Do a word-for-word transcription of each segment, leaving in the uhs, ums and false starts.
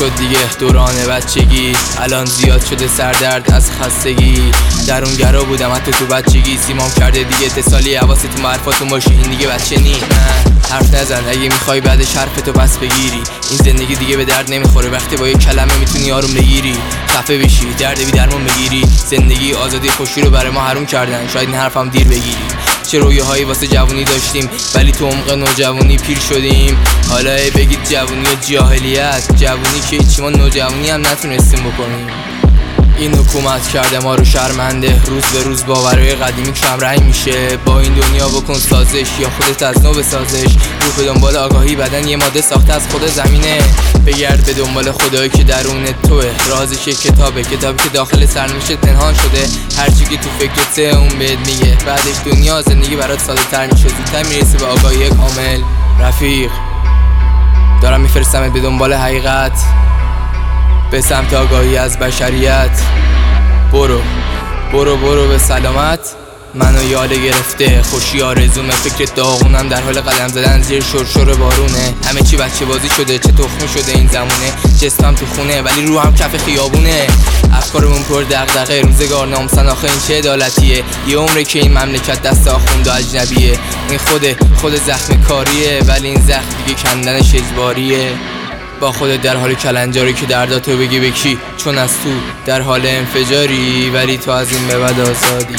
شد دیگه دوران بچگی، الان زیاد شده سردرد از خستگی. درونگرا بودم حتی تو بچگی، سیمام کرده دیگه اتصالی، حواست تو حرفاتون باشه این دیگه بچه نی. حرف نزن اگه میخوای بعدش حرفتو پس بگیری، این زندگی دیگه به درد نمیخوره وقتی با یک کلمه میتونی آروم بگیری، خفه بشی درد بی درمون بگیری. زندگی آزادی خوشی رو برای ما حروم کردن، شاید این حرفم دیر بگیری. چه رویاهایی واسه جوونی داشتیم ولی تو عمق نوجوانی پیر شدیم. حالا ای بگید جوونی و جاهلیت، جوونی که هیچی ما نوجوانی هم نتونستیم بکنیم. این حکومت کرده ما رو شرمنده، روز به روز باورهای قدیمی کم رنگ میشه. با این دنیا بکن سازش یا خودت از نو بسازش. روح به دنبال آگاهی، بدن یه ماده ساخته از خود زمینه. بگرد به دنبال خدایی که درون توه، رازش یک کتابه، کتابی که داخل سرنوشت پنهان شده. هرچی که تو فکرته اون بهت میگه، بعدش دنیا زندگی برات ساده تر میشه، زودتر میرسی به آگاهی کامل. رفیق دارم میفرستمت به دنبال حقیقت، به سمت آگاهی از بشریت. برو برو برو به سلامت. منو یاد گرفته خوشی آرزومه، فکر داغونم در حال قدم زدن زیر شرشر بارونه. همه چی بچه بازی شده، چه تخمی شده این زمونه. جسمم تو خونه ولی روحم کف خیابونه. افکارمون پر دغدغه، روزگار ناموسن، آخه این چه عدالتیه؟ یه عمره که این مملکت دست آخوند و اجنبیه. این خود خود زخم کاریه، ولی این زخم دیگه کندنش اجباریه. با خودت در حال کلنجاری که درداتو بگی به کی، چون از تو در حال انفجاری. ولی تو از این به بعد آزادی،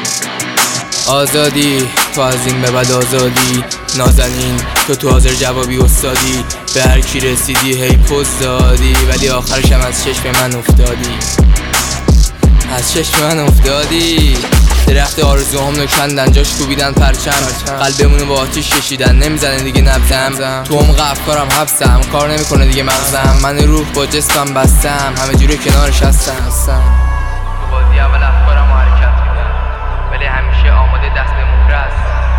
آزادی تو از این به بعد آزادی. نازنین تو تو حاضر جوابی استادی، به هر کی رسیدی هی پوز دادی، ولی آخرشم از چشم من افتادی، از چشم من افتادی. درخت آرزوهام رو کندن، جاش کوبیدن پرچم، قلبمونو با آتیش کشیدن، نمیزنه دیگه نبضم. تو عمق افکارم حبسم، کار نمیکنه دیگه مغزم. من روح با جسمم بستم، همه جوره کنارش هستم. تو بازی اول افکارم حرکت میدن، ولی همیشه آماده دست به مهره هستم.